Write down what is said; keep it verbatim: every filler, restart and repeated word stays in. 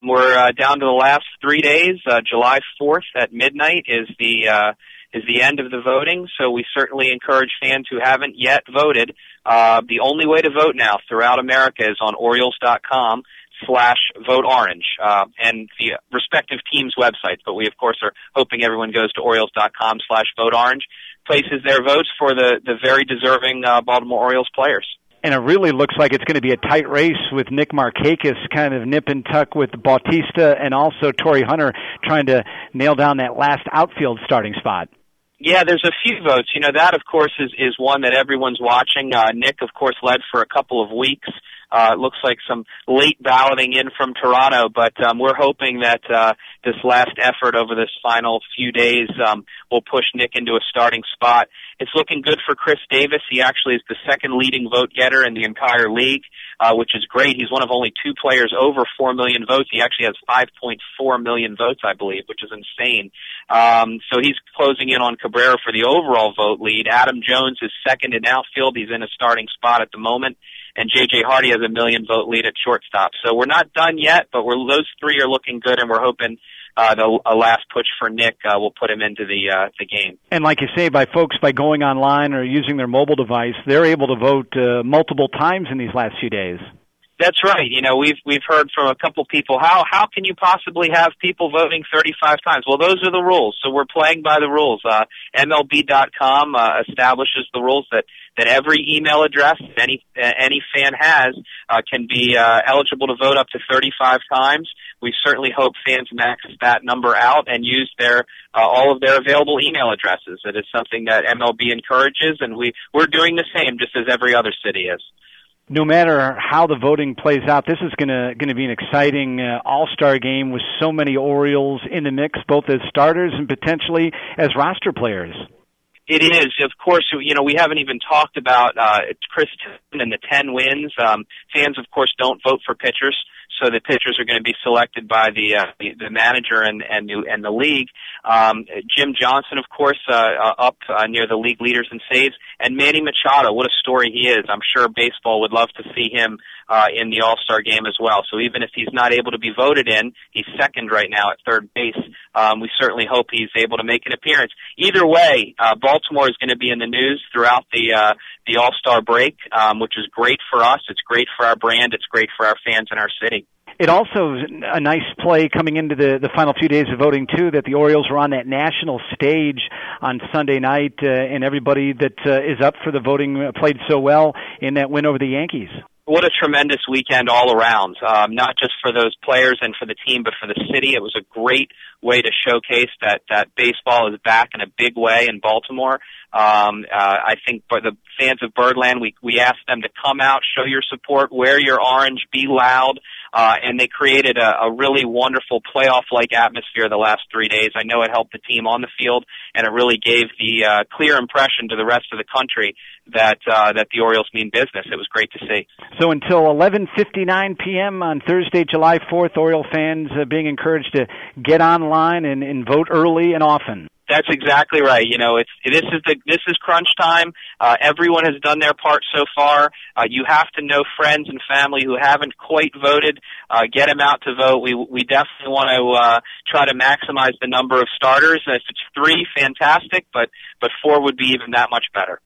we're uh, down to the last three days. Uh, July fourth at midnight is the uh, is the end of the voting, so we certainly encourage fans who haven't yet voted. Uh, the only way to vote now throughout America is on Orioles.com slash vote orange, uh, and the respective teams' websites. But we, of course, are hoping everyone goes to Orioles.com slash vote orange, places their votes for the, the very deserving uh, Baltimore Orioles players. And it really looks like it's going to be a tight race with Nick Markakis kind of nip and tuck with Bautista and also Torrey Hunter trying to nail down that last outfield starting spot. Yeah, there's a few votes. You know, that, of course, is, is one that everyone's watching. Uh, Nick, of course, led for a couple of weeks. Uh, it looks like some late balloting in from Toronto, but um, we're hoping that uh, this last effort over this final few days um, will push Nick into a starting spot. It's looking good for Chris Davis. He actually is the second leading vote getter in the entire league, uh, which is great. He's one of only two players over four million votes. He actually has five point four million votes, I believe, which is insane. Um, so he's closing in on Cabrera for the overall vote lead. Adam Jones is second in outfield. He's in a starting spot at the moment. And J J Hardy has a million vote lead at shortstop. So we're not done yet, but we're, those three are looking good, and we're hoping uh, the a last push for Nick uh, will put him into the uh, the game. And like you say, by folks by going online or using their mobile device, they're able to vote uh, multiple times in these last few days. That's right. You know, we've we've heard from a couple people, how how can you possibly have people voting thirty-five times? Well, those are the rules. So we're playing by the rules. Uh, M L B dot com uh, establishes the rules that, that every email address any uh, any fan has uh, can be uh, eligible to vote up to thirty-five times. We certainly hope fans max that number out and use their uh, all of their available email addresses. It is something that M L B encourages, and we we're doing the same, just as every other city is. No matter how the voting plays out, this is going to going to be an exciting uh, all-star game with so many Orioles in the mix, both as starters and potentially as roster players. It is. Of course, you know, we haven't even talked about uh, Chris Tillman and the ten wins. Um, fans, of course, don't vote for pitchers, so the pitchers are going to be selected by the uh, the, the manager and and the, and the league. Um, Jim Johnson, of course, uh, uh, up uh, near the league leaders in saves, and Manny Machado. What a story he is! I'm sure baseball would love to see him uh, in the All-Star game as well. So even if he's not able to be voted in, he's second right now at third base. Um, we certainly hope he's able to make an appearance. Either way, uh, Baltimore is going to be in the news throughout the uh, the All-Star break, um, which is great for us. It's great for our brand. It's great for our fans in our city. It also is a nice play coming into the, the final few days of voting, too, that the Orioles were on that national stage on Sunday night, uh, and everybody that uh, is up for the voting played so well in that win over the Yankees. What a tremendous weekend all around, um, not just for those players and for the team, but for the city. It was a great way to showcase that, that baseball is back in a big way in Baltimore. Um, uh, I think for the fans of Birdland, we, we asked them to come out, show your support, wear your orange, be loud, uh, and they created a, a really wonderful playoff-like atmosphere the last three days. I know it helped the team on the field, and it really gave the uh, clear impression to the rest of the country that uh, that the Orioles mean business. It was great to see. So until eleven fifty-nine p.m. on Thursday, July fourth, Oriole fans uh, being encouraged to get online and, and vote early and often. That's exactly right. You know, it's this is the this is crunch time. Uh, everyone has done their part so far. Uh, you have to know friends and family who haven't quite voted. Uh, get them out to vote. We we definitely want to uh, try to maximize the number of starters. If it's three, fantastic, but but four would be even that much better.